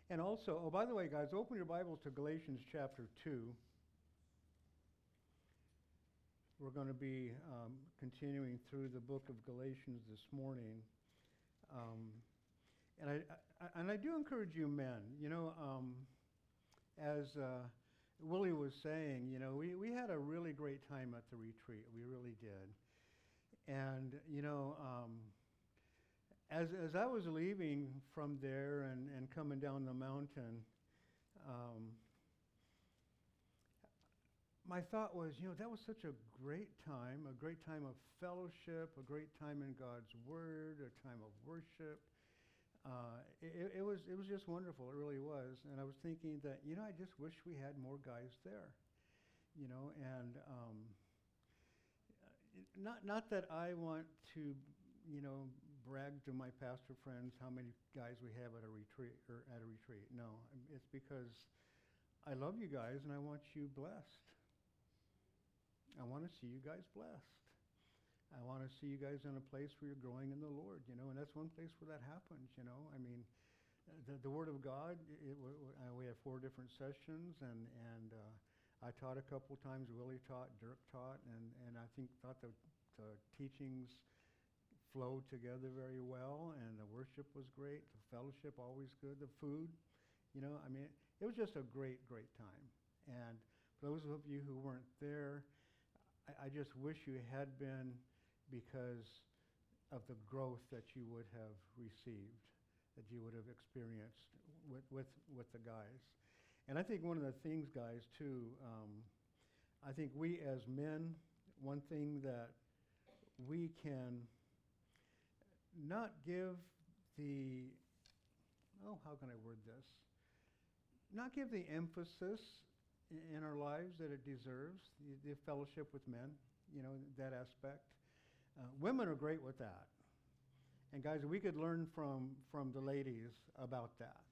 And also, oh, by the way, guys, open your Bibles to Galatians chapter 2. We're going to be continuing through the book of Galatians this morning. And I do encourage you men, as Willie was saying, we had a really great time at the retreat. We really did. And, as I was leaving from there and coming down the mountain, my thought was, that was such a great time of fellowship, a great time in God's Word, a time of worship. It was just wonderful. It really was. And I was thinking that, I just wish we had more guys there, and not that I want to, brag to my pastor friends how many guys we have at a retreat. No, it's because I love you guys and I want you blessed. I want to see you guys blessed. I want to see you guys in a place where you're growing in the Lord, and that's one place where that happens, I mean, the Word of God, we have 4 different sessions, and I taught a couple times, Willie taught, Dirk taught, and I thought the teachings flowed together very well, and the worship was great, the fellowship always good, the food, I mean, it was just a great, great time. And for those of you who weren't there, I just wish you had been, because of the growth that you would have received, that you would have experienced with the guys. And I think one of the things, guys, too, I think we as men, one thing that we can not give the, how can I word this? Not give the emphasis in our lives that it deserves, the fellowship with men, that aspect. Women are great with that. And guys, we could learn from the ladies about that,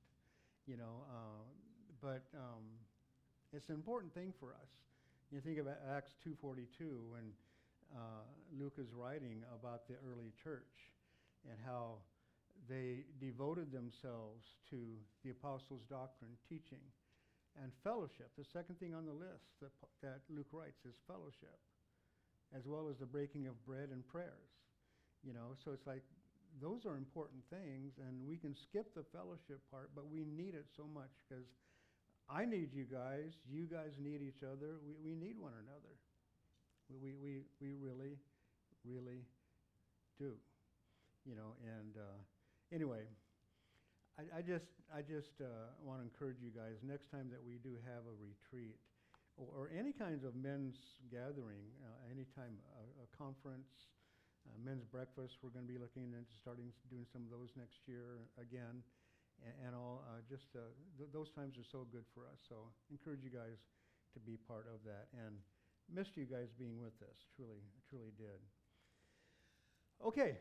but it's an important thing for us. You think about Acts 2:42 when Luke is writing about the early church and how they devoted themselves to the apostles' doctrine, teaching, and fellowship. The second thing on the list that Luke writes is fellowship, as well as the breaking of bread and prayers. So it's like those are important things, and we can skip the fellowship part, but we need it so much because I need you guys need each other, we need one another. We really, really do. And anyway, I just want to encourage you guys, next time that we do have a retreat or any kinds of men's gathering, anytime a conference, men's breakfast, we're going to be looking into doing some of those next year again, and all. Those times are so good for us. So encourage you guys to be part of that, and missed you guys being with us. Truly did. Okay.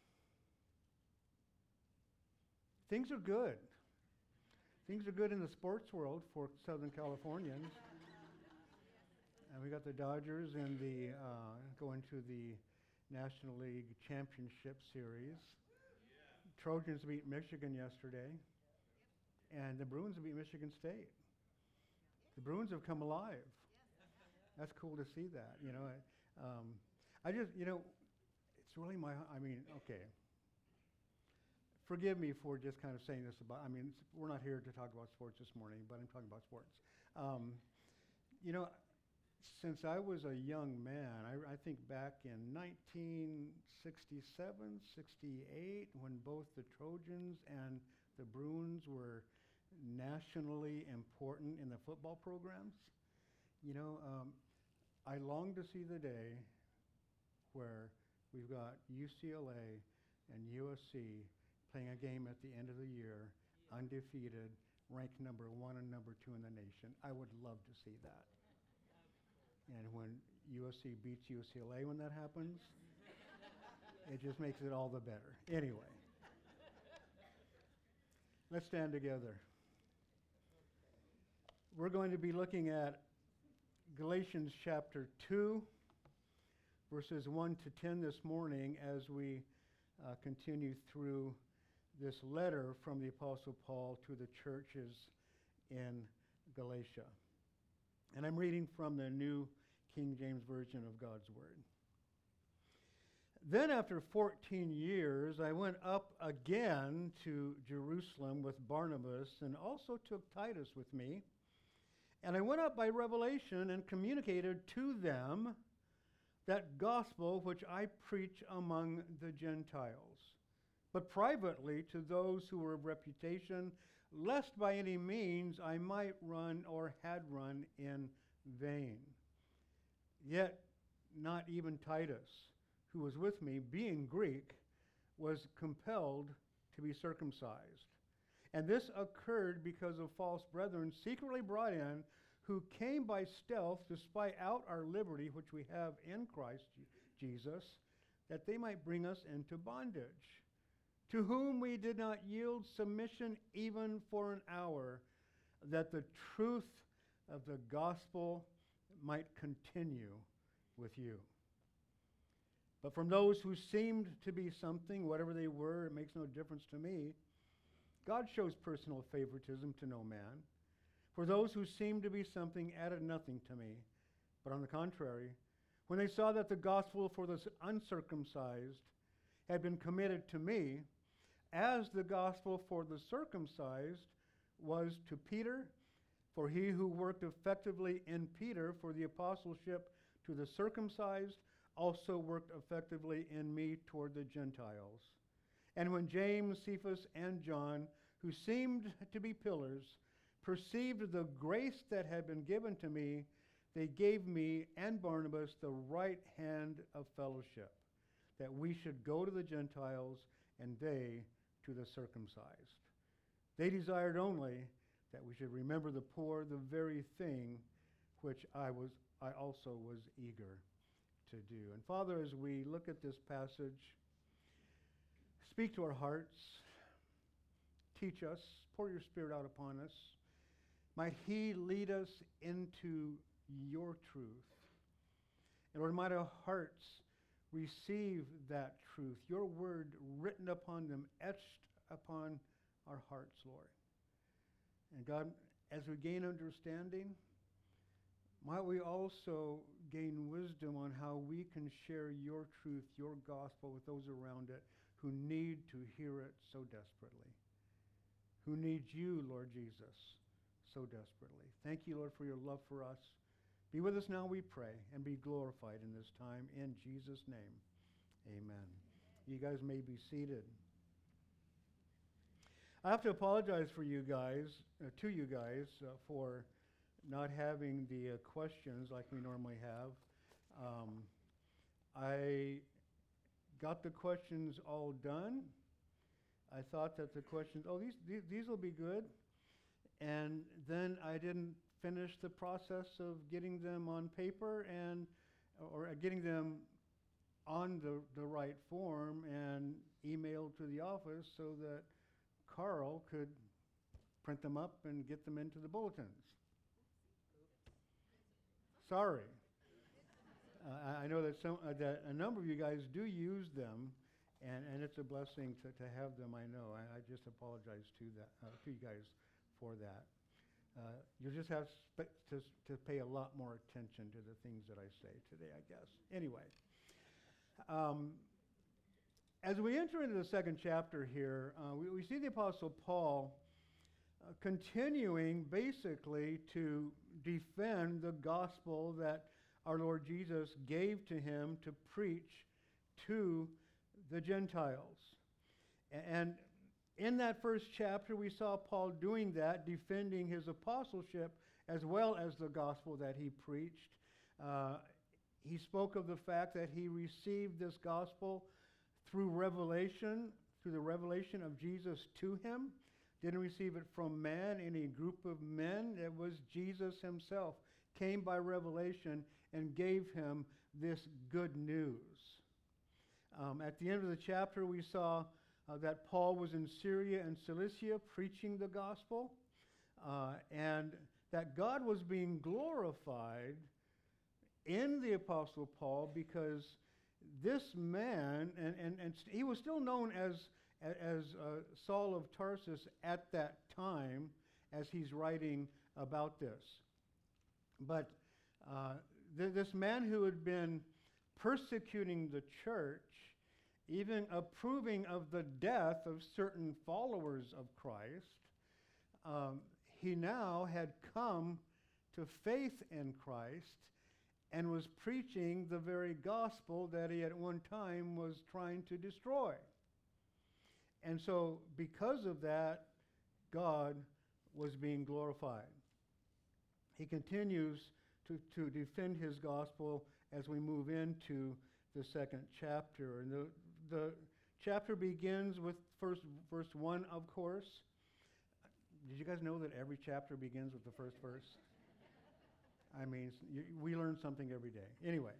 Things are good. Things are good in the sports world for Southern Californians. And we got the Dodgers in going to the National League Championship Series. Yeah. Trojans beat Michigan yesterday. And the Bruins beat Michigan State. The Bruins have come alive. That's cool to see that. I just, it's really okay. Forgive me for just kind of saying this we're not here to talk about sports this morning, but I'm talking about sports. Since I was a young man, I think back in 1967, 68, when both the Trojans and the Bruins were nationally important in the football programs, I long to see the day where we've got UCLA and USC playing a game at the end of the year, undefeated, ranked number 1 and number 2 in the nation. I would love to see that. And when USC beats UCLA when that happens, it just makes it all the better. Anyway, let's stand together. We're going to be looking at Galatians chapter 2, verses 1 to 10 this morning as we continue through this letter from the Apostle Paul to the churches in Galatia. And I'm reading from the New King James Version of God's Word. Then after 14 years, I went up again to Jerusalem with Barnabas and also took Titus with me. And I went up by revelation and communicated to them that gospel which I preach among the Gentiles, but privately to those who were of reputation, lest by any means I might run or had run in vain. Yet not even Titus, who was with me, being Greek, was compelled to be circumcised. And this occurred because of false brethren secretly brought in, who came by stealth to spy out our liberty which we have in Christ Jesus, that they might bring us into bondage, to whom we did not yield submission even for an hour, that the truth of the gospel might continue with you. But from those who seemed to be something, whatever they were, it makes no difference to me. God shows personal favoritism to no man. For those who seemed to be something added nothing to me. But on the contrary, when they saw that the gospel for the uncircumcised had been committed to me, as the gospel for the circumcised was to Peter, for he who worked effectively in Peter for the apostleship to the circumcised also worked effectively in me toward the Gentiles. And when James, Cephas, and John, who seemed to be pillars, perceived the grace that had been given to me, they gave me and Barnabas the right hand of fellowship, that we should go to the Gentiles and they to the circumcised. They desired only that we should remember the poor, the very thing which I also was eager to do. And Father, as we look at this passage, speak to our hearts, teach us, pour your Spirit out upon us. Might He lead us into your truth. And Lord, might our hearts receive that truth, your word written upon them, etched upon our hearts, Lord. And God, as we gain understanding, might we also gain wisdom on how we can share your truth, your gospel with those around it who need to hear it so desperately, who need you, Lord Jesus, so desperately. Thank you, Lord, for your love for us. Be with us now, we pray, and be glorified in this time. In Jesus' name, amen. You guys may be seated. I have to apologize for you guys, to you guys, for not having the questions like we normally have. I got the questions all done. I thought that the questions, these will be good. And then I didn't finish the process of getting them on paper or getting them on the right form and emailed to the office so that Carl could print them up and get them into the bulletins. Sorry. I know that that a number of you guys do use them, and it's a blessing to have them. I know. I just apologize to you guys for that. You'll just have to pay a lot more attention to the things that I say today, I guess. Anyway, as we enter into the second chapter here, we see the Apostle Paul continuing basically to defend the gospel that our Lord Jesus gave to him to preach to the Gentiles. And in that first chapter, we saw Paul doing that, defending his apostleship as well as the gospel that he preached. He spoke of the fact that he received this gospel through revelation, through the revelation of Jesus to him. Didn't receive it from man, any group of men. It was Jesus himself came by revelation and gave him this good news. At the end of the chapter, we saw that Paul was in Syria and Cilicia preaching the gospel, and that God was being glorified in the Apostle Paul because this man, and he was still known as Saul of Tarsus at that time as he's writing about this. But this man who had been persecuting the church, even approving of the death of certain followers of Christ, he now had come to faith in Christ and was preaching the very gospel that he at one time was trying to destroy. And so because of that, God was being glorified. He continues to defend his gospel as we move into the second chapter. And the chapter begins with verse 1, of course. Did you guys know that every chapter begins with the first verse? I mean, we learn something every day. Anyway,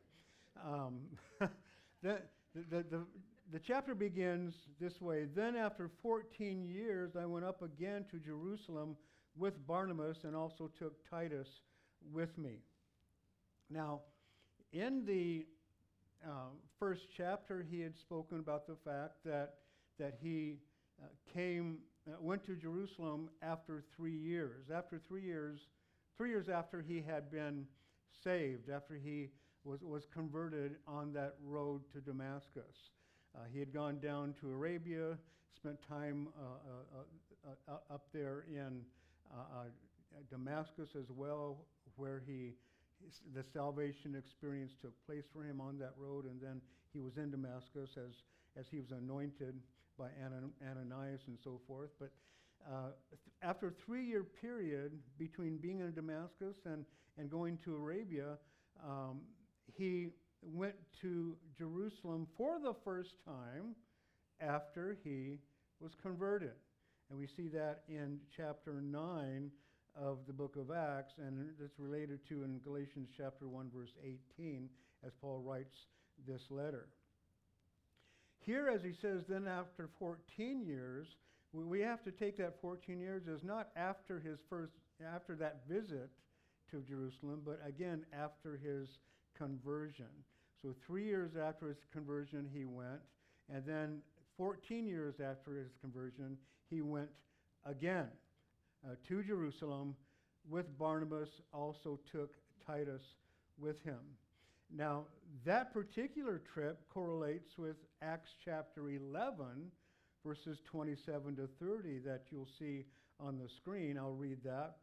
the chapter begins this way. Then after 14 years, I went up again to Jerusalem with Barnabas and also took Titus with me. Now, in the first chapter, he had spoken about the fact that he went to Jerusalem after 3 years. After 3 years, 3 years after he had been saved, after he was converted on that road to Damascus. He had gone down to Arabia, spent time up there in Damascus as well, where the salvation experience took place for him on that road, and then he was in Damascus as he was anointed by Ananias and so forth. But after a 3-year period between being in Damascus and going to Arabia, he went to Jerusalem for the first time after he was converted. And we see that in chapter 9 of the book of Acts, and it's related to in Galatians chapter 1, verse 18, as Paul writes this letter. Here, as he says, then after 14 years, we have to take that 14 years as not after after that visit to Jerusalem, but again after his conversion. So 3 years after his conversion, he went, and then 14 years after his conversion, he went again to Jerusalem with Barnabas, also took Titus with him. Now, that particular trip correlates with Acts chapter 11, verses 27 to 30 that you'll see on the screen. I'll read that.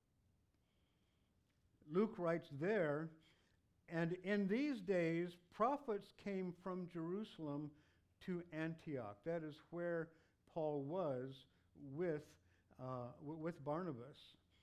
Luke writes there, and in these days prophets came from Jerusalem to Antioch. That is where Paul was with Barnabas.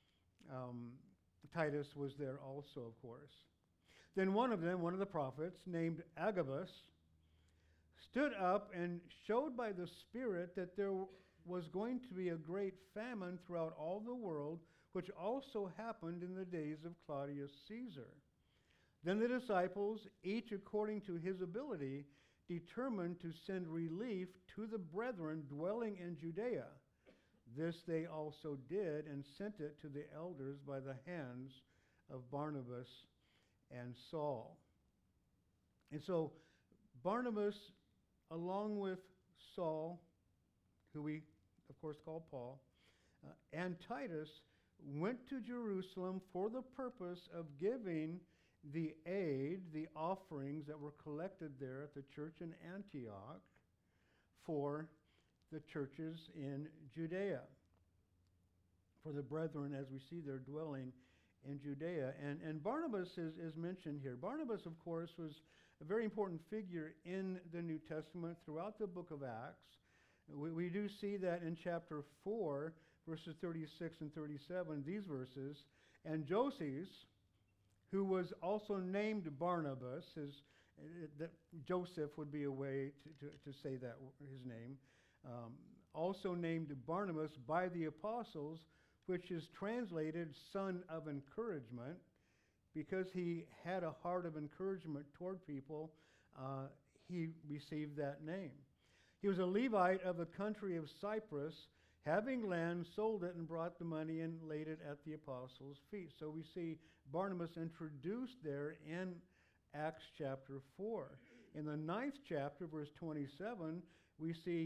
Titus was there also, of course. Then one of the prophets, named Agabus, stood up and showed by the Spirit that there was going to be a great famine throughout all the world, which also happened in the days of Claudius Caesar. Then the disciples, each according to his ability, determined to send relief to the brethren dwelling in Judea. This they also did and sent it to the elders by the hands of Barnabas and Saul. And so Barnabas, along with Saul, who we of course call Paul, and Titus, went to Jerusalem for the purpose of giving the aid, the offerings that were collected there at the church in Antioch for the churches in Judea, for the brethren, as we see they're dwelling in Judea. And Barnabas is mentioned here. Barnabas, of course, was a very important figure in the New Testament throughout the book of Acts. We do see that in chapter 4, verses 36 and 37, these verses. And Joses, who was also named Barnabas, Joseph would be a way to say that, his name, also named Barnabas by the apostles, which is translated son of encouragement, because he had a heart of encouragement toward people, he received that name. He was a Levite of the country of Cyprus, having land, sold it, and brought the money and laid it at the apostles' feet. So we see Barnabas introduced there in Acts chapter 4. In the 9th chapter, verse 27, we see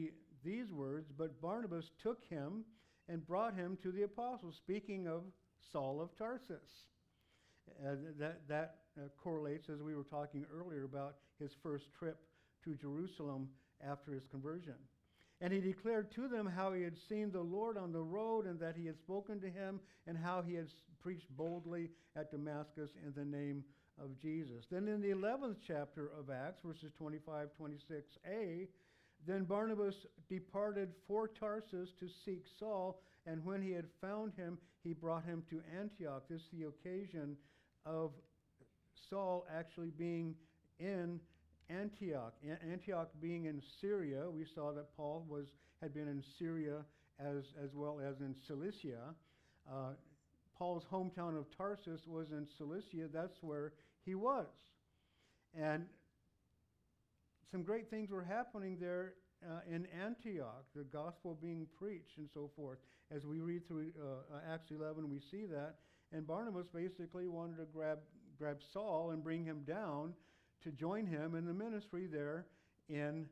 these words, "But Barnabas took him and brought him to the apostles," speaking of Saul of Tarsus. That correlates, as we were talking earlier, about his first trip to Jerusalem after his conversion. "And he declared to them how he had seen the Lord on the road, and that he had spoken to him, and how he had preached boldly at Damascus in the name of Jesus." Then in the 11th chapter of Acts, verses 25, 26a, "Then Barnabas departed for Tarsus to seek Saul, and when he had found him, he brought him to Antioch." This is the occasion of Saul actually being in Antioch. Antioch being in Syria. We saw that Paul had been in Syria as well as in Cilicia. Paul's hometown of Tarsus was in Cilicia. That's where he was. And some great things were happening there in Antioch, the gospel being preached and so forth. As we read through Acts 11, we see that. And Barnabas basically wanted to grab Saul and bring him down to join him in the ministry there in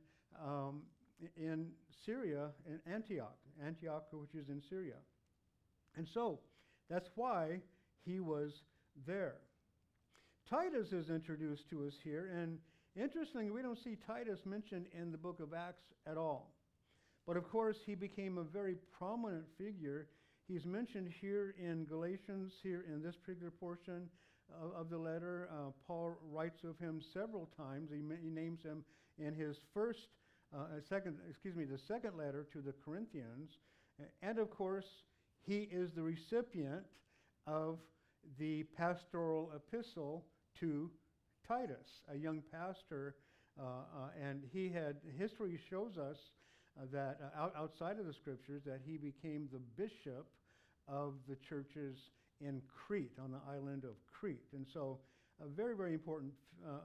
Syria, in Antioch, which is in Syria. And so that's why he was there. Titus is introduced to us here, and interestingly, we don't see Titus mentioned in the book of Acts at all. But of course, he became a very prominent figure. He's mentioned here in Galatians, here in this particular portion of the letter. Paul writes of him several times. He names him in his the second letter to the Corinthians. And of course, he is the recipient of the pastoral epistle to Titus, a young pastor, and history shows us that outside of the scriptures that he became the bishop of the churches in Crete, on the island of Crete. And so a very, very important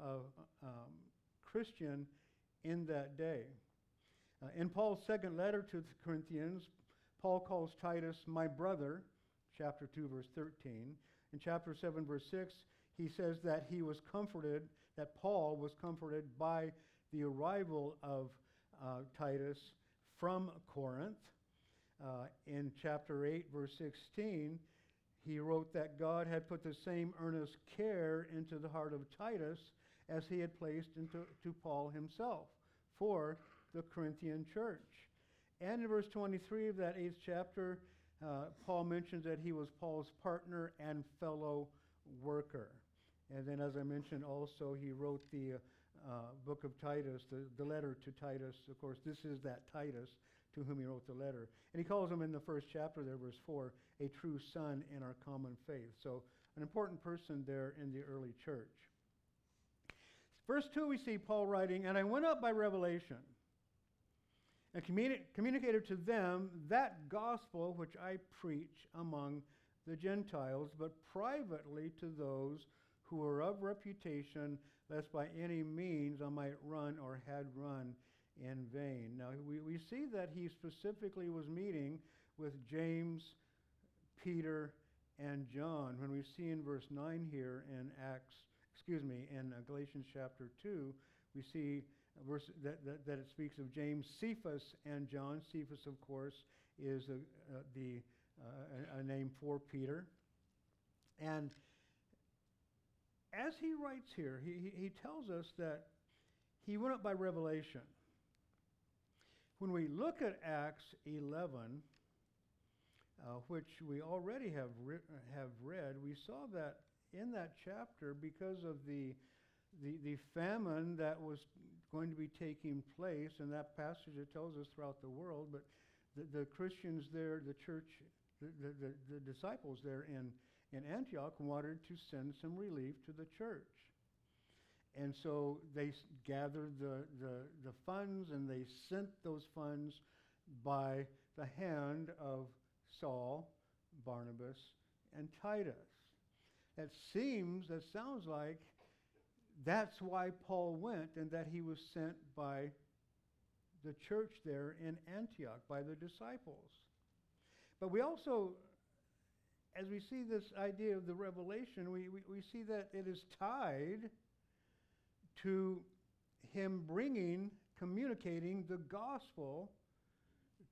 Christian in that day. In Paul's second letter to the Corinthians, Paul calls Titus my brother, chapter 2, verse 13. In chapter 7, verse 6, he says that Paul was comforted by the arrival of Titus from Corinth. In chapter 8, verse 16, he wrote that God had put the same earnest care into the heart of Titus as he had placed into Paul himself for the Corinthian church. And in verse 23 of that 8th chapter, Paul mentions that he was Paul's partner and fellow worker. And then, as I mentioned, also he wrote the book of Titus, the letter to Titus. Of course, this is that Titus to whom he wrote the letter. And he calls him in the first chapter there, verse 4, a true son in our common faith. So an important person there in the early church. Verse 2, we see Paul writing, "And I went up by revelation and communicated to them that gospel which I preach among the Gentiles, but privately to those who were of reputation, lest by any means I might run or had run in vain." Now we see that he specifically was meeting with James, Peter, and John. When we see in verse 9 here in Galatians chapter 2, we see that it speaks of James, Cephas, and John. Cephas, of course, is a name for Peter. And as he writes here, he tells us that he went up by revelation. When we look at Acts 11, which we already have read, we saw that in that chapter, because of the famine that was going to be taking place, and that passage it tells us throughout the world, but the Christians there, the church, the disciples there in Antioch wanted to send some relief to the church. And so they gathered the funds, and they sent those funds by the hand of Saul, Barnabas, and Titus. That sounds like that's why Paul went, and that he was sent by the church there in Antioch, by the disciples. But we also, as we see this idea of the revelation, we see that it is tied to him communicating the gospel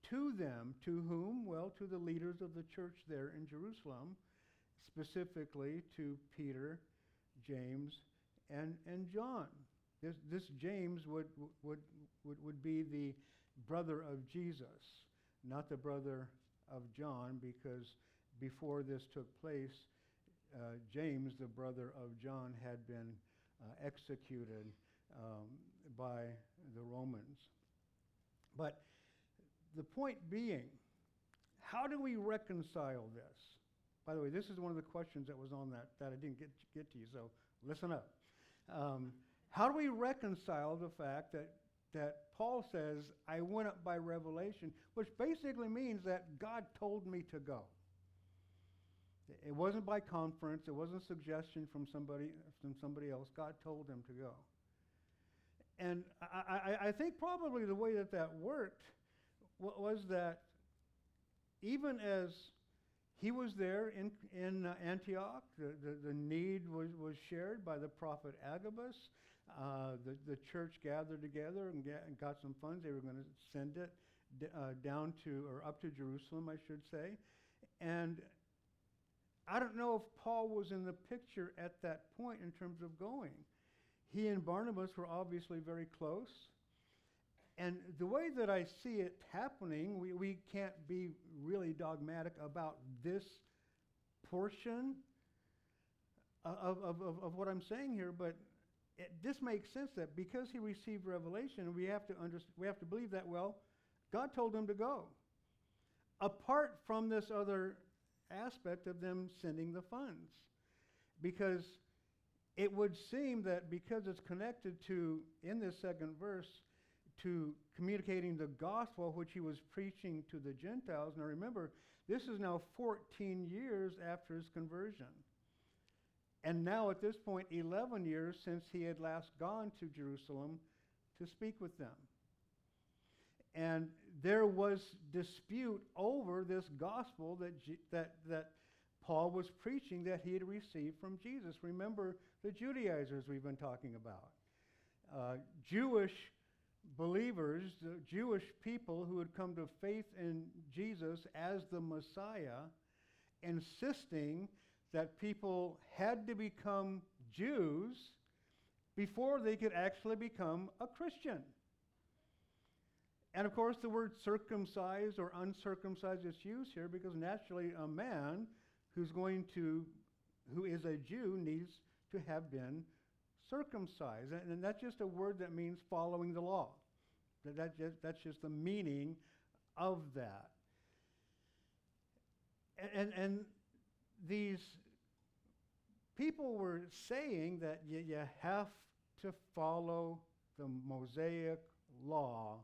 to them. To whom? Well, to the leaders of the church there in Jerusalem, specifically to Peter, James, and John. This James would be the brother of Jesus, not the brother of John, because before this took place, James, the brother of John, had been executed by the Romans. But the point being, how do we reconcile this? By the way, this is one of the questions that was on that I didn't get to you, so listen up. How do we reconcile the fact that Paul says, I went up by revelation, which basically means that God told me to go. It wasn't by conference. It wasn't a suggestion from somebody else. God told him to go. And I think probably the way that worked was that even as he was there in Antioch, the need was shared by the prophet Agabus. The church gathered together and got some funds. They were going to send it down to, or up to Jerusalem, I should say. And I don't know if Paul was in the picture at that point in terms of going. He and Barnabas were obviously very close. And the way that I see it happening, we can't be really dogmatic about this portion of what I'm saying here, but this makes sense that because he received revelation, we have to believe that, well, God told him to go. Apart from this other aspect of them sending the funds. Because it would seem that because it's connected to, in this second verse, to communicating the gospel which he was preaching to the Gentiles. Now remember, this is now 14 years after his conversion. And now at this point, 11 years since he had last gone to Jerusalem to speak with them. And there was dispute over this gospel that Paul was preaching that he had received from Jesus. Remember the Judaizers we've been talking about. Jewish believers, the Jewish people who had come to faith in Jesus as the Messiah, insisting that people had to become Jews before they could actually become a Christian. And of course, the word circumcised or uncircumcised is used here because naturally a man who is a Jew needs to have been circumcised. And that's just a word that means following the law. That's just the meaning of that. And these people were saying that you have to follow the Mosaic law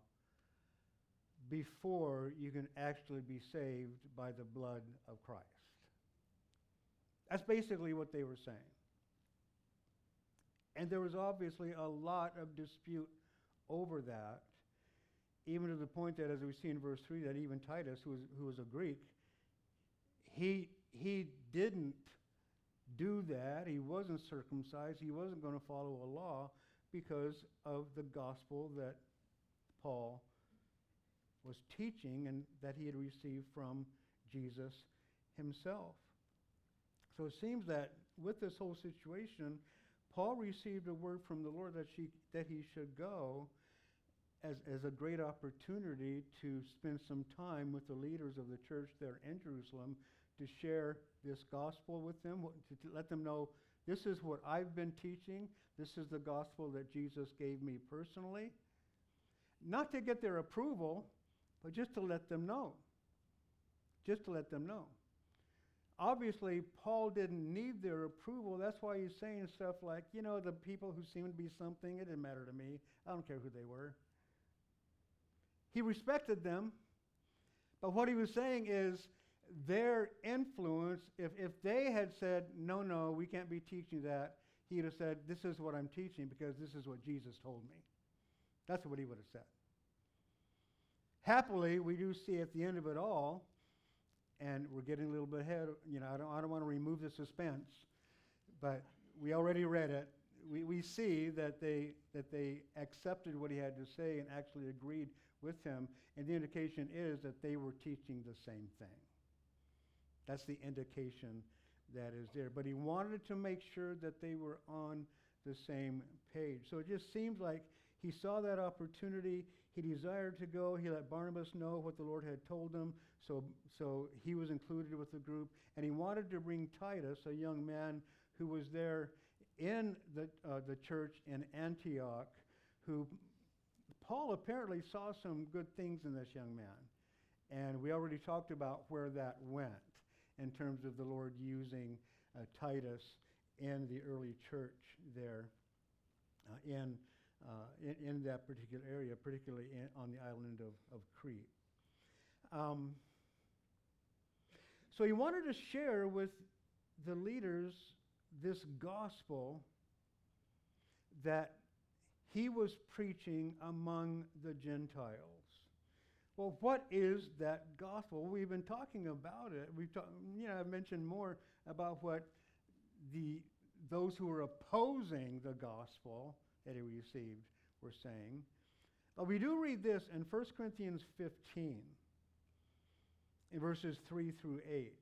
before you can actually be saved by the blood of Christ. That's basically what they were saying. And there was obviously a lot of dispute over that, even to the point that, as we see in verse 3, that even Titus, who was a Greek, he didn't do that. He wasn't circumcised. He wasn't going to follow a law because of the gospel that Paul was teaching and that he had received from Jesus himself. So it seems that with this whole situation, Paul received a word from the Lord that he should go as a great opportunity to spend some time with the leaders of the church there in Jerusalem to share this gospel with them, to let them know, this is what I've been teaching. This is the gospel that Jesus gave me personally. Not to get their approval, but just to let them know. Just to let them know. Obviously, Paul didn't need their approval. That's why he's saying stuff like, the people who seem to be something, it didn't matter to me. I don't care who they were. He respected them, but what he was saying is their influence, if they had said, no, we can't be teaching that, he'd have said, this is what I'm teaching because this is what Jesus told me. That's what he would have said. Happily, we do see at the end of it all, and we're getting a little bit ahead, I don't want to remove the suspense, but we already read it. We see that they accepted what he had to say and actually agreed with him, and the indication is that they were teaching the same thing. That's the indication that is there. But he wanted to make sure that they were on the same page. So it just seems like he saw that opportunity. He desired to go. He let Barnabas know what the Lord had told him. So he was included with the group. And he wanted to bring Titus, a young man who was there in the church in Antioch, who Paul apparently saw some good things in this young man. And we already talked about where that went in terms of the Lord using Titus in the early church there in that particular area, particularly on the island of Crete. So he wanted to share with the leaders this gospel that he was preaching among the Gentiles. Well, what is that gospel? We've been talking about it. I've mentioned more about what those who were opposing the gospel that he received were saying. But we do read this in 1 Corinthians 15, in verses 3 through 8.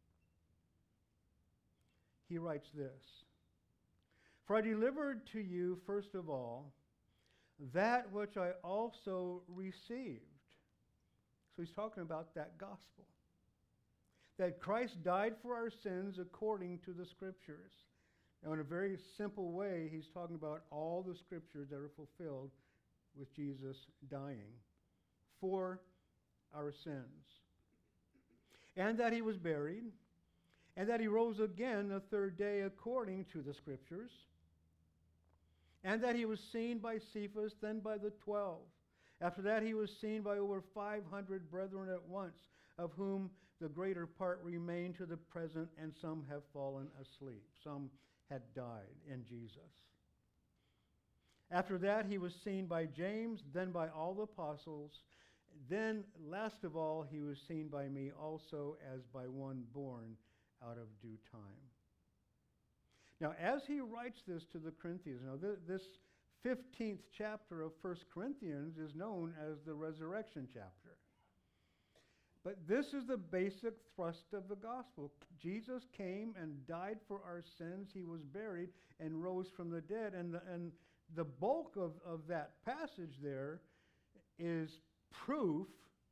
He writes this: "For I delivered to you, first of all, that which I also received." So he's talking about that gospel. That Christ died for our sins according to the Scriptures. Now, in a very simple way, he's talking about all the Scriptures that are fulfilled with Jesus dying for our sins. And that he was buried, and that he rose again the third day according to the Scriptures, and that he was seen by Cephas, then by the 12. After that he was seen by over 500 brethren at once, of whom the greater part remain to the present, and some have fallen asleep. Some had died in Jesus. After that he was seen by James, then by all the apostles. Then, last of all, he was seen by me also, as by one born out of due time. Now, as he writes this to the Corinthians, this 15th chapter of 1 Corinthians is known as the resurrection chapter. But this is the basic thrust of the gospel. Jesus came and died for our sins. He was buried and rose from the dead. And the bulk of that passage there is proof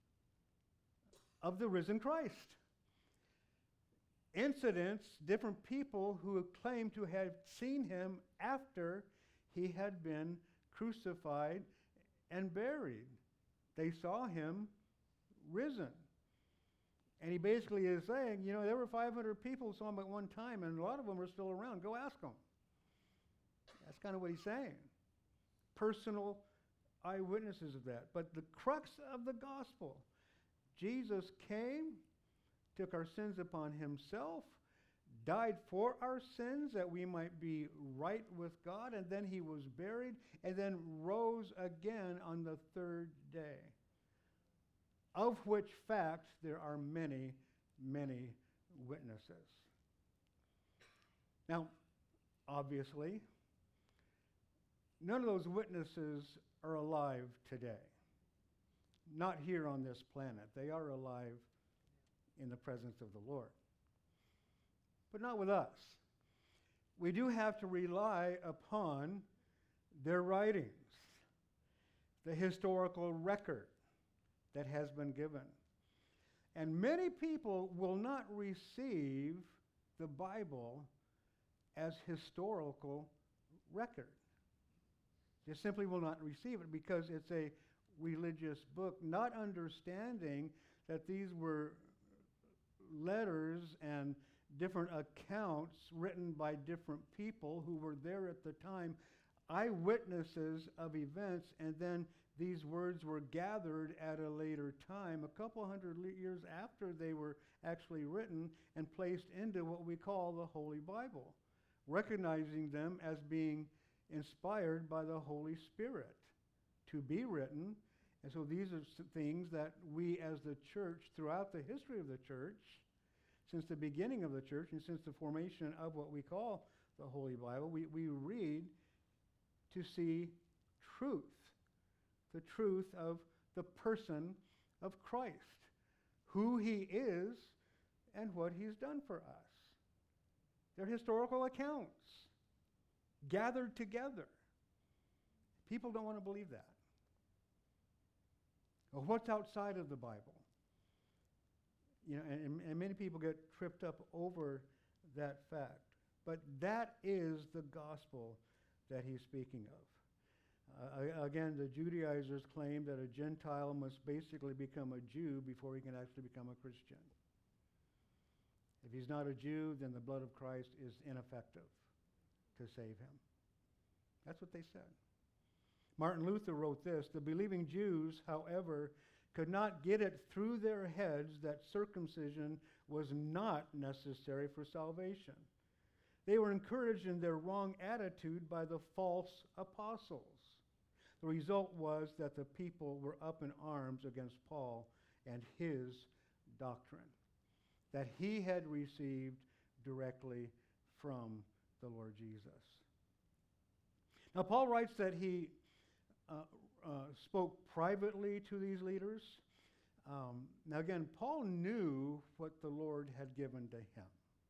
of the risen Christ. Incidents, different people who claim to have seen him after he had been crucified and buried. They saw him risen. And he basically is saying, there were 500 people who saw him at one time, and a lot of them are still around. Go ask them. That's kind of what he's saying. Personal eyewitnesses of that. But the crux of the gospel, Jesus came, took our sins upon himself, died for our sins that we might be right with God, and then he was buried, and then rose again on the third day. Of which fact there are many, many witnesses. Now, obviously, none of those witnesses are alive today. Not here on this planet. They are alive in the presence of the Lord. But not with us. We do have to rely upon their writings, the historical record that has been given. And many people will not receive the Bible as historical record. They simply will not receive it because it's a religious book, not understanding that these were letters and different accounts written by different people who were there at the time, eyewitnesses of events, and then these words were gathered at a later time, a couple hundred years after they were actually written, and placed into what we call the Holy Bible, recognizing them as being inspired by the Holy Spirit to be written. And so these are things that we as the church, throughout the history of the church, since the beginning of the church and since the formation of what we call the Holy Bible, we read to see truth, the truth of the person of Christ, who he is and what he's done for us. They're historical accounts gathered together. People don't want to believe that. Well, what's outside of the Bible? You know, and many people get tripped up over that fact. But that is the gospel that he's speaking of. Again, the Judaizers claim that a Gentile must basically become a Jew before he can actually become a Christian. If he's not a Jew, then the blood of Christ is ineffective to save him. That's what they said. Martin Luther wrote this: "The believing Jews, however, could not get it through their heads that circumcision was not necessary for salvation. They were encouraged in their wrong attitude by the false apostles. The result was that the people were up in arms against Paul and his doctrine that he had received directly from the Lord Jesus." Now, Paul writes that he spoke privately to these leaders. Now, again, Paul knew what the Lord had given to him.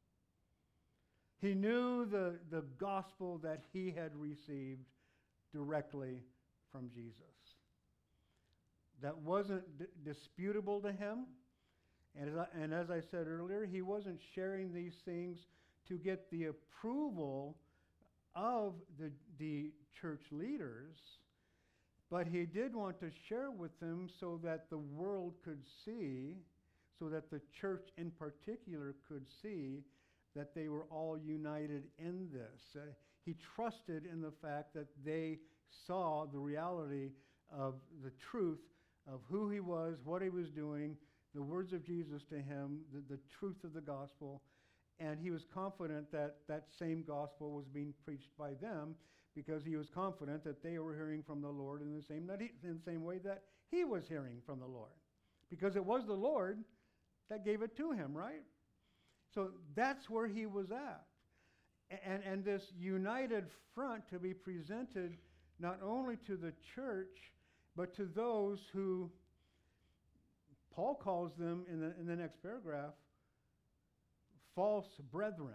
He knew the gospel that he had received directly from Jesus. That wasn't disputable to him. And as I said earlier, he wasn't sharing these things to get the approval of the church leaders, but he did want to share with them so that the world could see, so that the church in particular could see that they were all united in this. He trusted in the fact that they saw the reality of the truth of who he was, what he was doing, the words of Jesus to him, the truth of the gospel, and he was confident that that same gospel was being preached by them because he was confident that they were hearing from the Lord in the same way that he was hearing from the Lord, because it was the Lord that gave it to him, right? So that's where he was at. And this united front to be presented not only to the church, but to those who Paul calls them in the next paragraph, false brethren,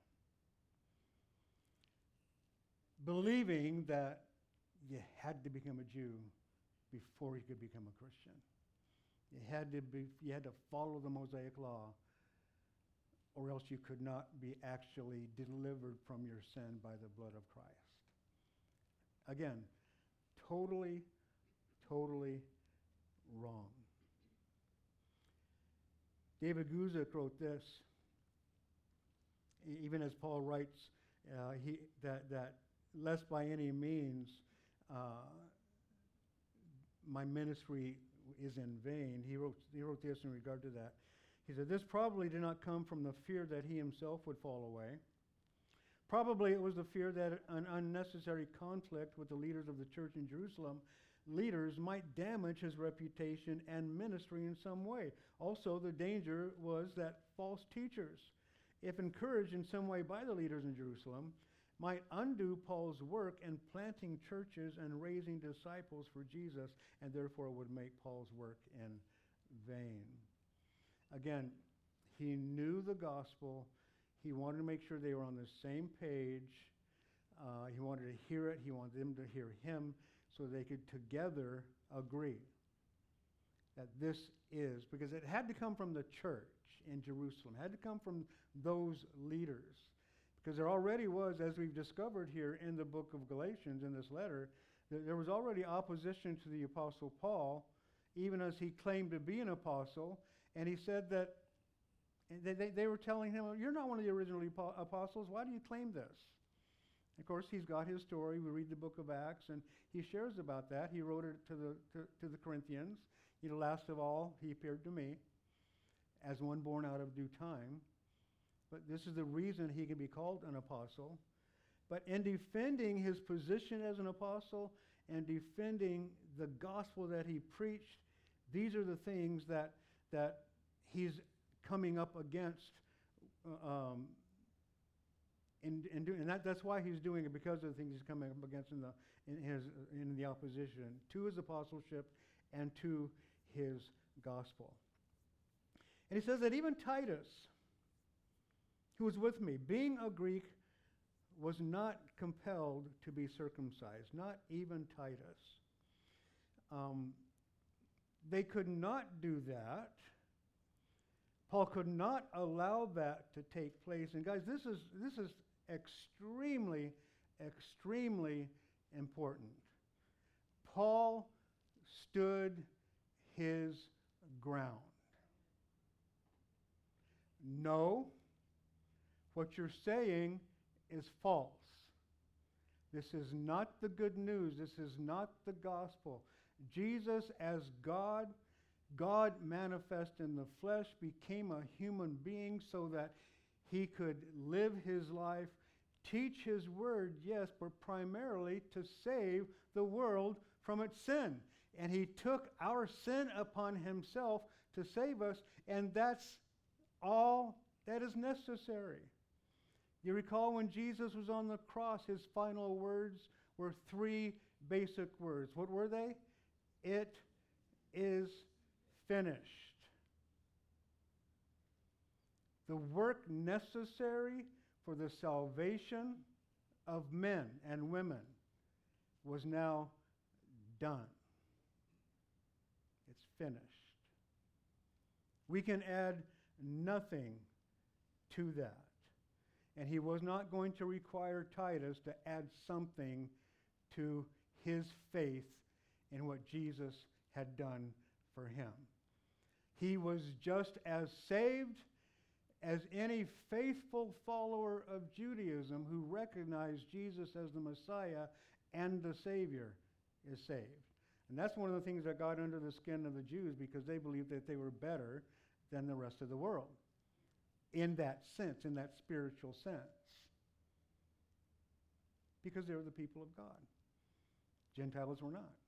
believing that you had to become a Jew before you could become a Christian. You had to follow the Mosaic law, or else you could not be actually delivered from your sin by the blood of Christ. Again, totally, totally wrong. David Guzik wrote this, even as Paul writes that lest by any means my ministry is in vain. He wrote this in regard to that. He said, "This probably did not come from the fear that he himself would fall away. Probably it was the fear that an unnecessary conflict with the leaders of the church in Jerusalem might damage his reputation and ministry in some way. Also, the danger was that false teachers, if encouraged in some way by the leaders in Jerusalem, might undo Paul's work in planting churches and raising disciples for Jesus, and therefore would make Paul's work in vain." Again, he knew the gospel. He wanted to make sure they were on the same page. He wanted to hear it. He wanted them to hear him so they could together agree that this is, because it had to come from the church in Jerusalem. It had to come from those leaders. Because there already was, as we've discovered here in the book of Galatians, in this letter, there was already opposition to the Apostle Paul, even as he claimed to be an apostle. And he said that they were telling him, "You're not one of the original apostles. Why do you claim this?" Of course, he's got his story. We read the book of Acts, and he shares about that. He wrote it to the Corinthians. Last of all, he appeared to me as one born out of due time. But this is the reason he can be called an apostle. But in defending his position as an apostle and defending the gospel that he preached, these are the things that he's coming up against. And that's why he's doing it, because of the things he's coming up against in the opposition to his apostleship and to his gospel. And he says that even Titus, who was with me, being a Greek, was not compelled to be circumcised, not even Titus. They could not do that. Paul could not allow that to take place. And guys, this is extremely, extremely important. Paul stood his ground. No, what you're saying is false. This is not the good news. This is not the gospel. Jesus as God, God manifest in the flesh, became a human being so that he could live his life, teach his word, yes, but primarily to save the world from its sin. And he took our sin upon himself to save us, and that's all that is necessary. You recall when Jesus was on the cross, his final words were 3 basic words. What were they? It is finished. The work necessary for the salvation of men and women was now done. It's finished. We can add nothing to that. And he was not going to require Titus to add something to his faith in what Jesus had done for him. He was just as saved as any faithful follower of Judaism who recognized Jesus as the Messiah and the Savior is saved. And that's one of the things that got under the skin of the Jews, because they believed that they were better than the rest of the world in that sense, in that spiritual sense, because they were the people of God. Gentiles were not.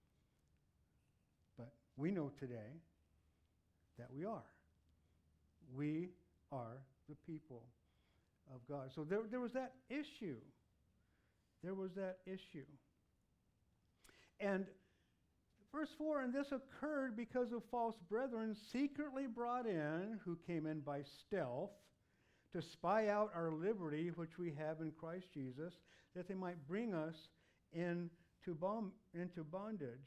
But we know today that we are. We are the people of God. So there was that issue. There was that issue. And verse 4, and this occurred because of false brethren secretly brought in, who came in by stealth, to spy out our liberty which we have in Christ Jesus, that they might bring us into bondage.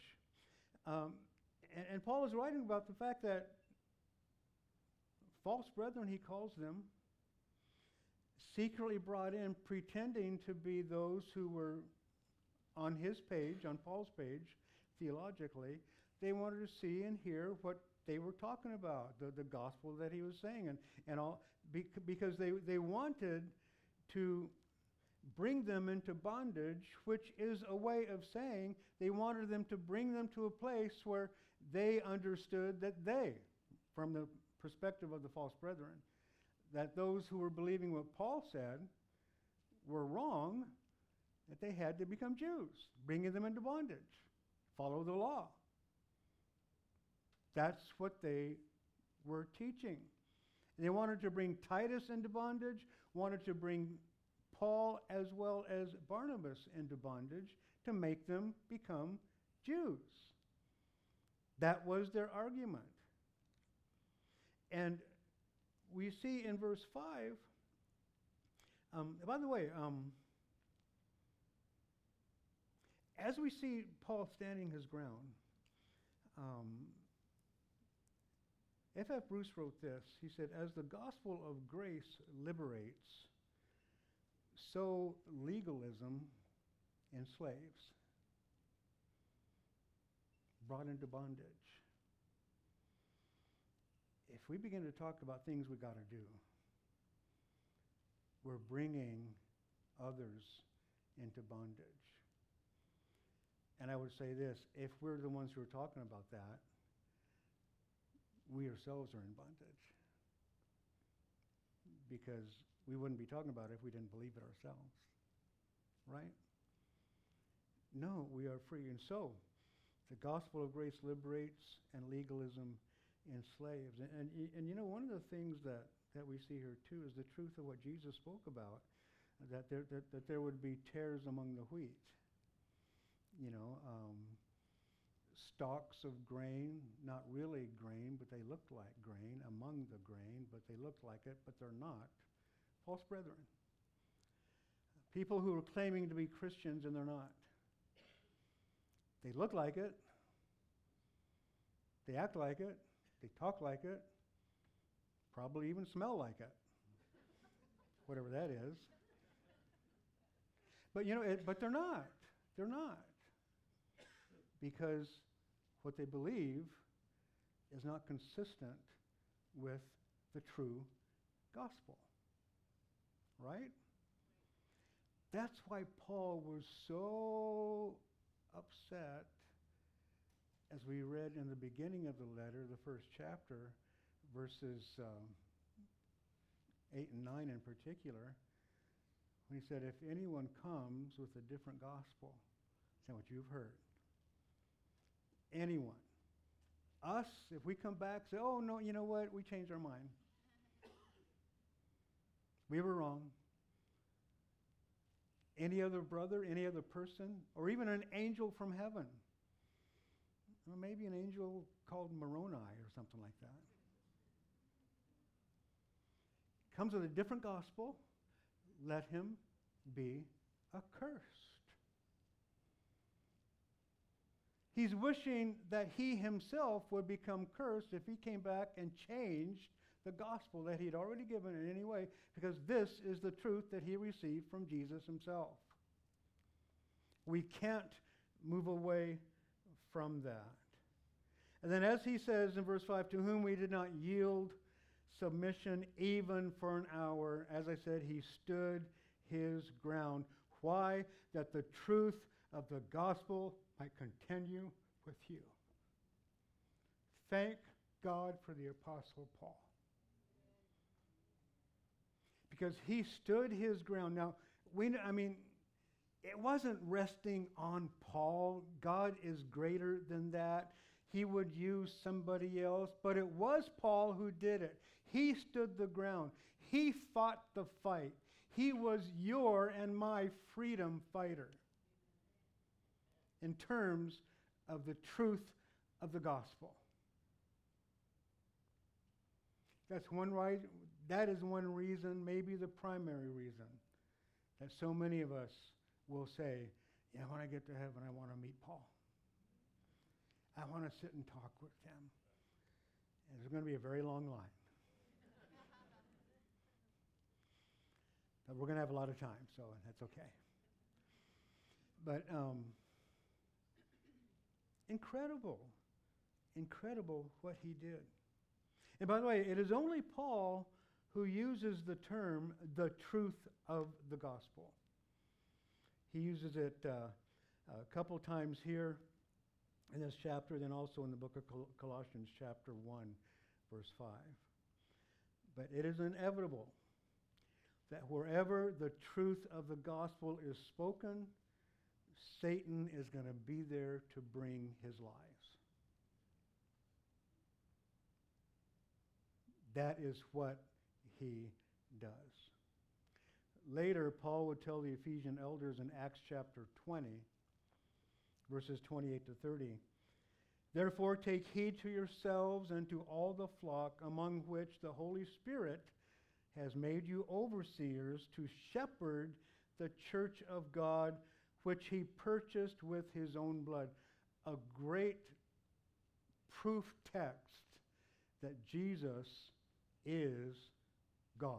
And Paul is writing about the fact that false brethren, he calls them, secretly brought in, pretending to be those who were on his page, on Paul's page, theologically. They wanted to see and hear what they were talking about, the gospel that he was saying, and all, because they wanted to bring them into bondage, which is a way of saying they wanted them to bring them to a place where they understood that they, from the perspective of the false brethren, that those who were believing what Paul said were wrong, that they had to become Jews, bringing them into bondage, follow the law. That's what they were teaching. They wanted to bring Titus into bondage, wanted to bring Paul as well as Barnabas into bondage to make them become Jews. That was their argument. And we see in verse 5, by the way, as we see Paul standing his ground, F.F. Bruce wrote this. He said, as the gospel of grace liberates, so legalism enslaves, brought into bondage. If we begin to talk about things we got to do, we're bringing others into bondage. And I would say this, if we're the ones who are talking about that, we ourselves are in bondage. Because we wouldn't be talking about it if we didn't believe it ourselves. Right? No, we are free. And so, the gospel of grace liberates and legalism enslaves. And you know, one of the things that we see here too is the truth of what Jesus spoke about, that there would be tares among the wheat. You know, stalks of grain, not really grain, but they looked like grain, among the grain, but they looked like it, but they're not. False brethren. People who are claiming to be Christians and they're not. They look like it. They act like it. They talk like it. Probably even smell like it. Whatever that is. But but they're not. They're not. Because what they believe is not consistent with the true gospel. Right? That's why Paul was so upset, as we read in the beginning of the letter, the first chapter, verses 8 and 9 in particular, when he said, if anyone comes with a different gospel than what you've heard, anyone, us, if we come back, say, oh, no, you know what, we changed our mind. We were wrong. Any other brother, any other person, or even an angel from heaven, or maybe an angel called Moroni or something like that, comes with a different gospel, let him be accursed. He's wishing that he himself would become cursed if he came back and changed the gospel that he'd already given in any way, because this is the truth that he received from Jesus himself. We can't move away from that. And then as he says in verse 5, to whom we did not yield submission even for an hour, as I said, he stood his ground. Why? That the truth of the gospel might continue with you. Thank God for the Apostle Paul. Because he stood his ground. Now, it wasn't resting on Paul. God is greater than that. He would use somebody else, but it was Paul who did it. He stood the ground. He fought the fight. He was your and my freedom fighter in terms of the truth of the gospel. That is one reason, maybe the primary reason, that so many of us will say, yeah, when I get to heaven, I want to meet Paul. I want to sit and talk with him. And there's going to be a very long line. But we're going to have a lot of time, so that's okay. But incredible what he did. And by the way, it is only Paul who uses the term, the truth of the gospel. He uses it a couple times here in this chapter, then also in the book of Colossians chapter 1, verse 5. But it is inevitable that wherever the truth of the gospel is spoken, Satan is going to be there to bring his lies. That is what he does. Later, Paul would tell the Ephesian elders in Acts chapter 20, verses 28 to 30, therefore take heed to yourselves and to all the flock among which the Holy Spirit has made you overseers to shepherd the church of God, which he purchased with his own blood. A great proof text that Jesus is God.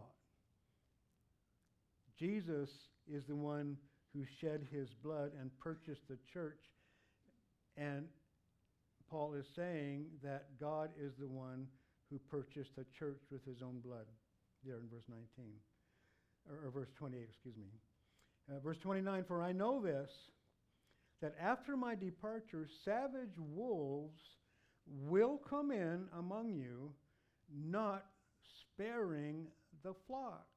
Jesus is the one who shed his blood and purchased the church. And Paul is saying that God is the one who purchased the church with his own blood, there in verse 19, or verse 28, excuse me. Verse 29, for I know this, that after my departure, savage wolves will come in among you, not sparing the flock.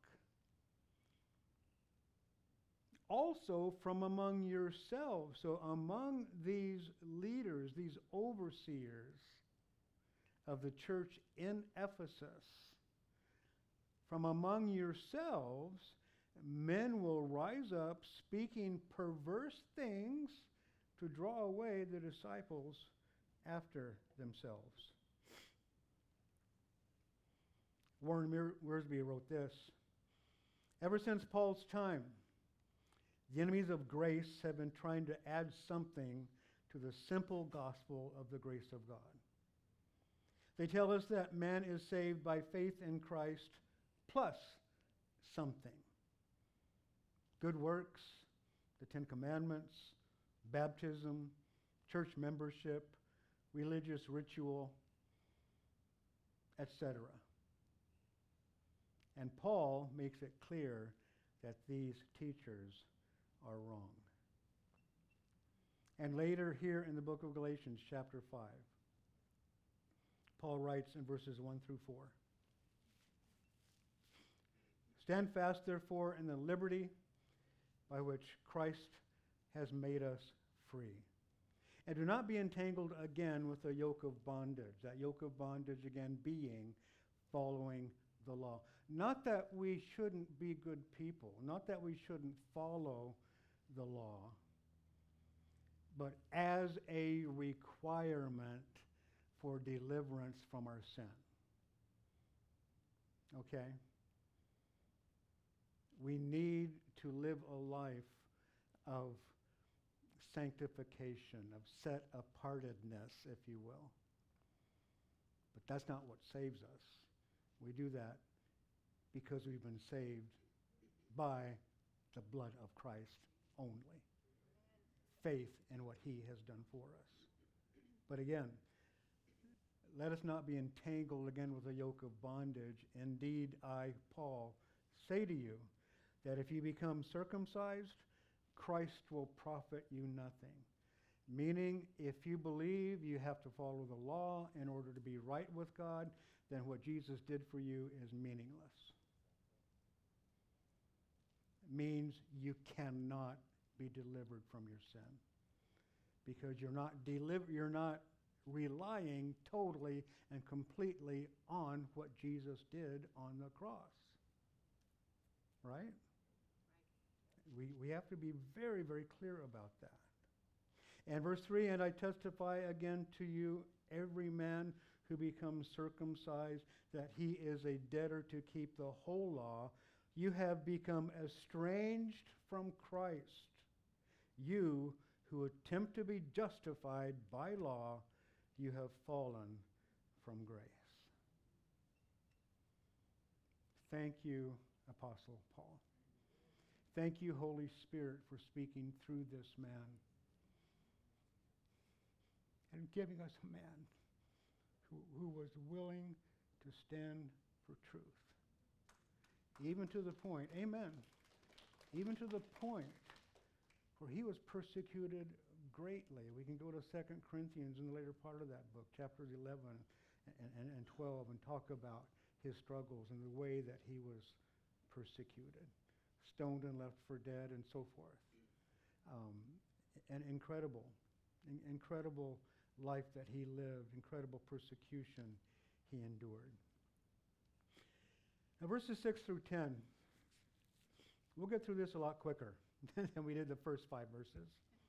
Also from among yourselves, so among these leaders, these overseers of the church in Ephesus, from among yourselves, men will rise up speaking perverse things to draw away the disciples after themselves. Warren Wiersbe wrote this: ever since Paul's time, the enemies of grace have been trying to add something to the simple gospel of the grace of God. They tell us that man is saved by faith in Christ plus something. Good works, the Ten Commandments, baptism, church membership, religious ritual, etc. And Paul makes it clear that these teachers are wrong. And later here in the book of Galatians, chapter 5, Paul writes in verses 1 through 4, stand fast, therefore, in the liberty by which Christ has made us free. And do not be entangled again with the yoke of bondage. That yoke of bondage, again, being following the law. Not that we shouldn't be good people, not that we shouldn't follow the law, but as a requirement for deliverance from our sin. Okay? We need to live a life of sanctification, of set-apartedness, if you will. But that's not what saves us. We do that because we've been saved by the blood of Christ only. Faith in what he has done for us. But again, let us not be entangled again with a yoke of bondage. Indeed, I, Paul, say to you that if you become circumcised, Christ will profit you nothing. Meaning, if you believe you have to follow the law in order to be right with God, then what Jesus did for you is meaningless. It means you cannot be delivered from your sin because you're not relying totally and completely on what Jesus did on the cross. Right? We have to be very, very clear about that. And verse 3, and I testify again to you, every man who becomes circumcised, that he is a debtor to keep the whole law. You have become estranged from Christ, you who attempt to be justified by law. You have fallen from grace. Thank you, Apostle Paul. Thank you, Holy Spirit, for speaking through this man and giving us a man who was willing to stand for truth. Even to the point, amen, even to the point where he was persecuted greatly. We can go to 2 Corinthians in the later part of that book, chapters 11 and 12, and talk about his struggles and the way that he was persecuted, stoned and left for dead, and so forth. An incredible life that he lived, incredible persecution he endured. Now, verses 6 through 10, we'll get through this a lot quicker than we did the first 5 verses.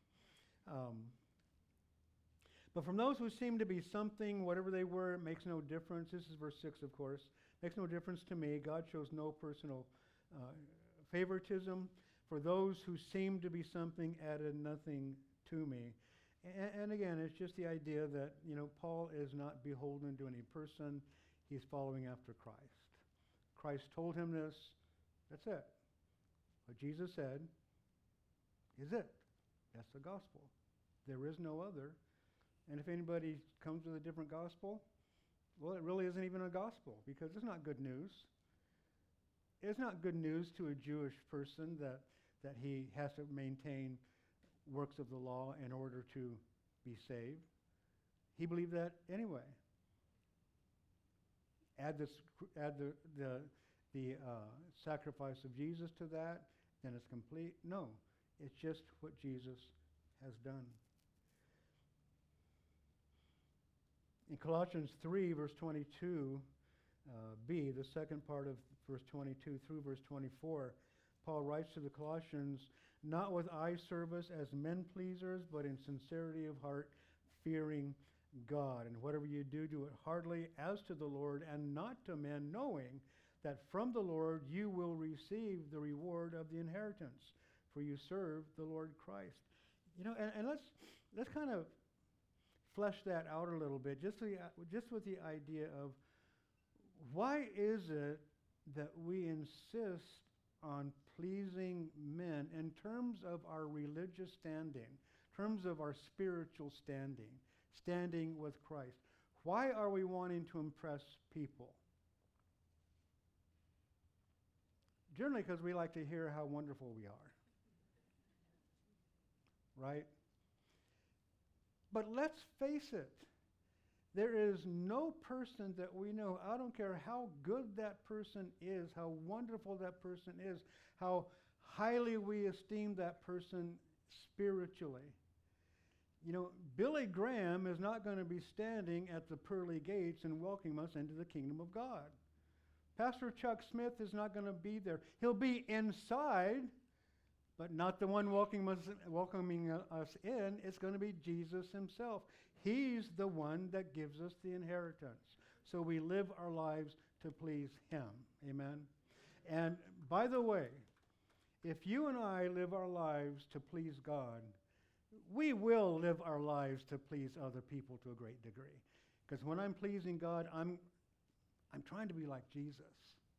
But from those who seem to be something, whatever they were, it makes no difference. This is verse 6, of course. Makes no difference to me. God shows no personal favoritism. For those who seem to be something added nothing to me. And again, it's just the idea that, Paul is not beholden to any person. He's following after Christ. Christ told him this. That's it. What Jesus said is it. That's the gospel. There is no other. And if anybody comes with a different gospel, well, it really isn't even a gospel because it's not good news. It's not good news to a Jewish person that he has to maintain works of the law in order to be saved. He believed that anyway. Add the sacrifice of Jesus to that, then it's complete. No, it's just what Jesus has done. In Colossians 3, verse 22, b, the second part of verse 22 through verse 24, Paul writes to the Colossians, not with eye service as men pleasers, but in sincerity of heart, fearing God. And whatever you do, do it heartily as to the Lord and not to men, knowing that from the Lord you will receive the reward of the inheritance, for you serve the Lord Christ. And let's kind of flesh that out a little bit, just with the idea of why is it that we insist on pleasing men in terms of our religious standing, in terms of our spiritual standing with Christ. Why are we wanting to impress people? Generally because we like to hear how wonderful we are. Right? But let's face it, there is no person that we know, I don't care how good that person is, how wonderful that person is, how highly we esteem that person spiritually. Billy Graham is not going to be standing at the pearly gates and welcoming us into the kingdom of God. Pastor Chuck Smith is not going to be there. He'll be inside, but not the one welcoming us in. It's going to be Jesus himself. He's the one that gives us the inheritance. So we live our lives to please him. Amen? And by the way, if you and I live our lives to please God, we will live our lives to please other people to a great degree. Because when I'm pleasing God, I'm trying to be like Jesus.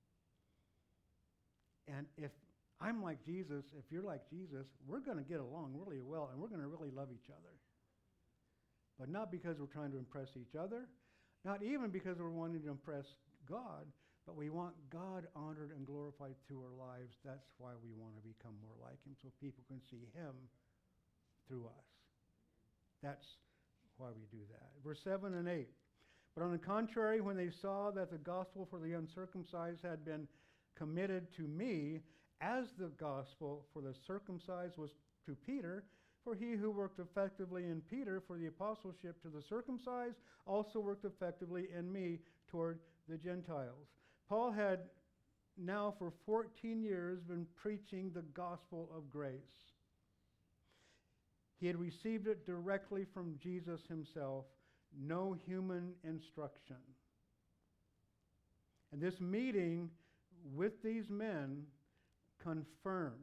And if I'm like Jesus, if you're like Jesus, we're going to get along really well, and we're going to really love each other. But not because we're trying to impress each other, not even because we're wanting to impress God, but we want God honored and glorified through our lives. That's why we want to become more like him, so people can see him through us. That's why we do that. Verse 7 and 8. But on the contrary, when they saw that the gospel for the uncircumcised had been committed to me, as the gospel for the circumcised was to Peter, for he who worked effectively in Peter for the apostleship to the circumcised also worked effectively in me toward the Gentiles. Paul had now for 14 years been preaching the gospel of grace. He had received it directly from Jesus himself, no human instruction. And this meeting with these men confirmed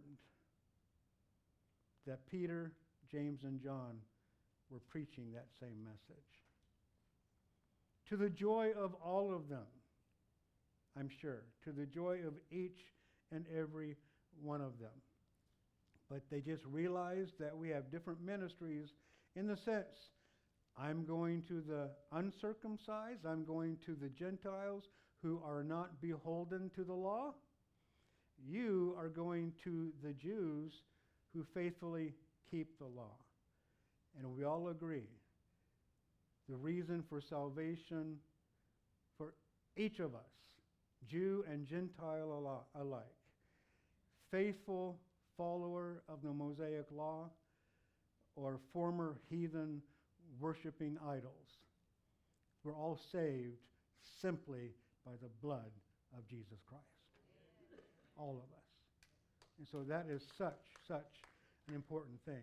that Peter, James, and John were preaching that same message. To the joy of all of them, I'm sure, to the joy of each and every one of them. But they just realized that we have different ministries in the sense, I'm going to the uncircumcised, I'm going to the Gentiles who are not beholden to the law. You are going to the Jews who faithfully keep the law. And we all agree, the reason for salvation for each of us, Jew and Gentile alike, faithful follower of the Mosaic law or former heathen worshiping idols, we're all saved simply by the blood of Jesus Christ. All of us. And so that is such an important thing.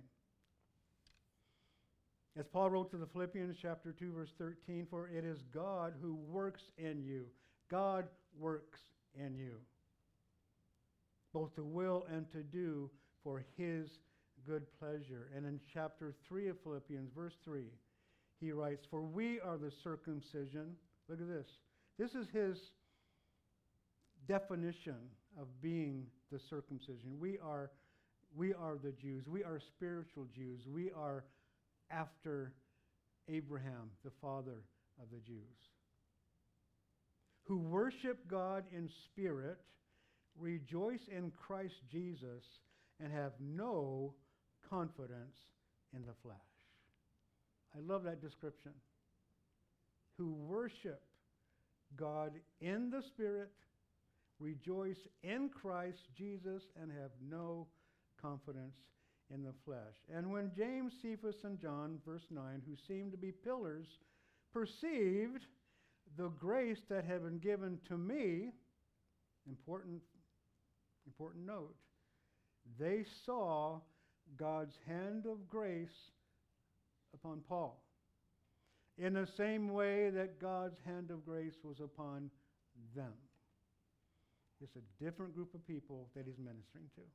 As Paul wrote to the Philippians chapter 2 verse 13, for it is God who works in you. God works in you, both to will and to do for his good pleasure. And in chapter 3 of Philippians, verse 3, he writes, for we are the circumcision. Look at this. This is his definition of being the circumcision. We are the Jews. We are spiritual Jews. We are after Abraham, the father of the Jews, who worship God in spirit, rejoice in Christ Jesus, and have no confidence in the flesh. I love that description. Who worship God in the spirit, rejoice in Christ Jesus, and have no confidence in the flesh. And when James, Cephas, and John, verse 9, who seemed to be pillars, perceived the grace that had been given to me, important note, they saw God's hand of grace upon Paul. in the same way that God's hand of grace was upon them. It's a different group of people that he's ministering to.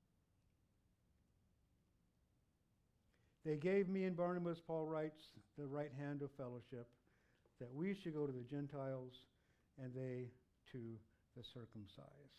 They gave me and Barnabas, Paul writes, the right hand of fellowship, that we should go to the Gentiles and they to the circumcised.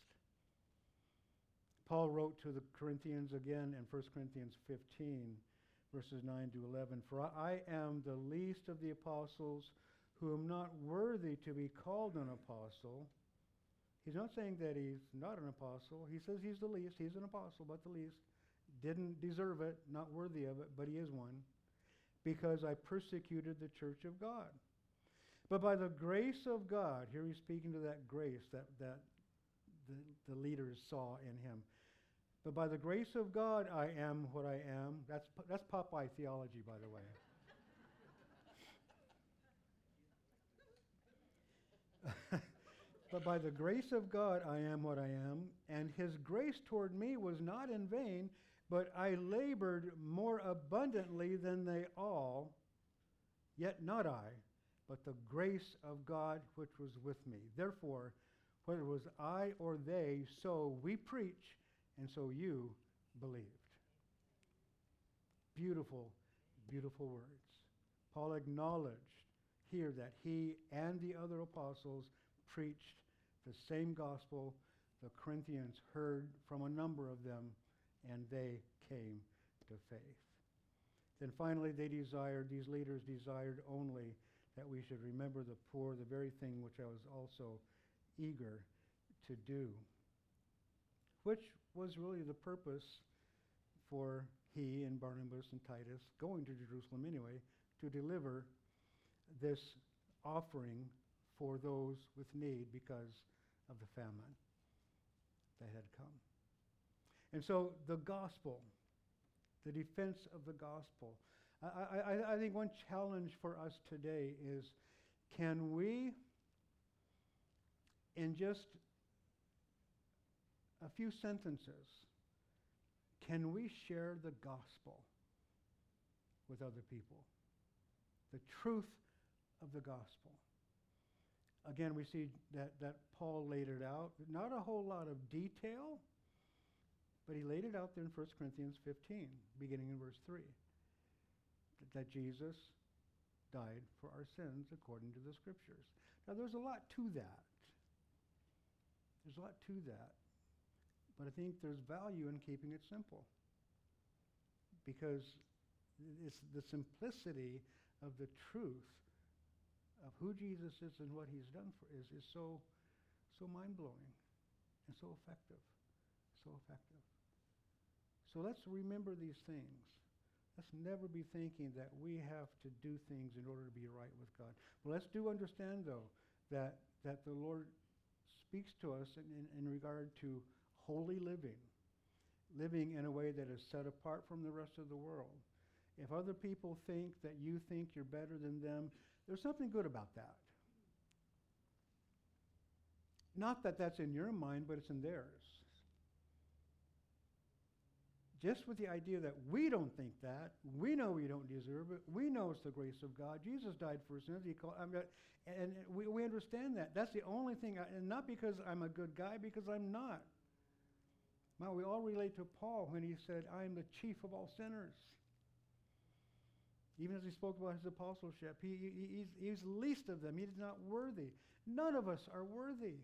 Paul wrote to the Corinthians again in 1 Corinthians 15, verses 9 to 11, "For I am the least of the apostles, who am not worthy to be called an apostle." He's not saying that he's not an apostle. He says he's the least. He's an apostle, but the least. Didn't deserve it, not worthy of it, but he is one. "Because I persecuted the church of God. But by the grace of God," here he's speaking to that grace that the leaders saw in him. "But by the grace of God, I am what I am." That's Popeye theology, by the way. "But by the grace of God, I am what I am, and his grace toward me was not in vain, but I labored more abundantly than they all, yet not I, but the grace of God which was with me. Therefore, whether it was I or they, so we preach, and so you believed." Beautiful, beautiful words. Paul acknowledged here that he and the other apostles preached the same gospel. The Corinthians heard from a number of them, and they came to faith. Then finally these leaders desired only that we should remember the poor, the very thing which I was also eager to do, which was really the purpose for he and Barnabas and Titus going to Jerusalem anyway, to deliver this offering for those with need because of the famine that had come. And so the gospel, the defense of the gospel. I think one challenge for us today is, can we, in just a few sentences, can we share the gospel with other people? The truth of the gospel. Again, we see that Paul laid it out. Not a whole lot of detail, but he laid it out there in 1 Corinthians 15, beginning in verse 3. That Jesus died for our sins according to the Scriptures. Now, there's a lot to that. There's a lot to that. But I think there's value in keeping it simple. Because it's the simplicity of the truth of who Jesus is and what he's done for is so mind-blowing and so effective. So effective. So let's remember these things. Let's never be thinking that we have to do things in order to be right with God. Well, let's do understand, though, that the Lord speaks to us in regard to holy living in a way that is set apart from the rest of the world. If other people think that you think you're better than them, there's something good about that. Not that that's in your mind, but it's in theirs. Just with the idea that we don't think that, we know we don't deserve it, we know it's the grace of God. Jesus died for sins. And we understand that. That's the only thing, and not because I'm a good guy, because I'm not. Now, we all relate to Paul when he said, "I am the chief of all sinners." Even as he spoke about his apostleship, he's the least of them. He is not worthy. None of us are worthy.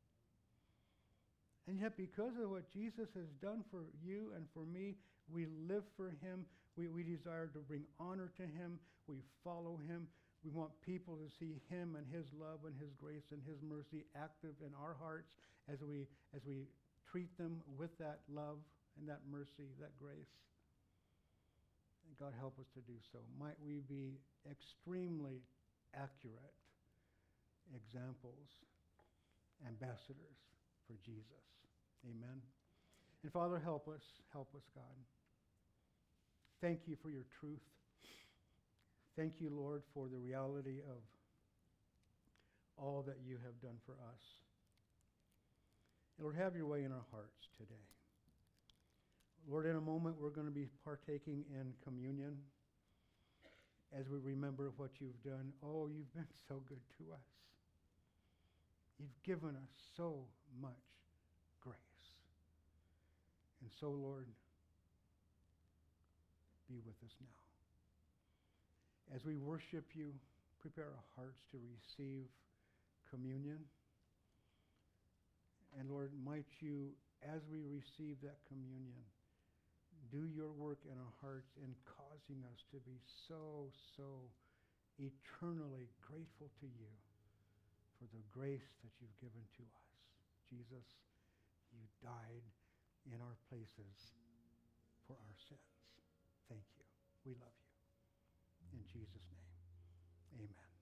And yet, because of what Jesus has done for you and for me, we live for him. We desire to bring honor to him. We follow him. We want people to see him and his love and his grace and his mercy active in our hearts as we treat them with that love and that mercy, that grace. And God help us to do so. Might we be extremely accurate examples, ambassadors for Jesus. Amen. And Father, help us, God. Thank you for your truth. Thank you, Lord, for the reality of all that you have done for us. And Lord, have your way in our hearts today. Lord, in a moment we're going to be partaking in communion. as we remember what you've done. Oh, you've been so good to us. You've given us so much grace. And so, Lord, be with us now. As we worship you, prepare our hearts to receive communion. And Lord, might you, as we receive that communion, do your work in our hearts in causing us to be so, so eternally grateful to you for the grace that you've given to us. Jesus, you died in our places for our sins. Thank you. We love you. In Jesus' name, amen.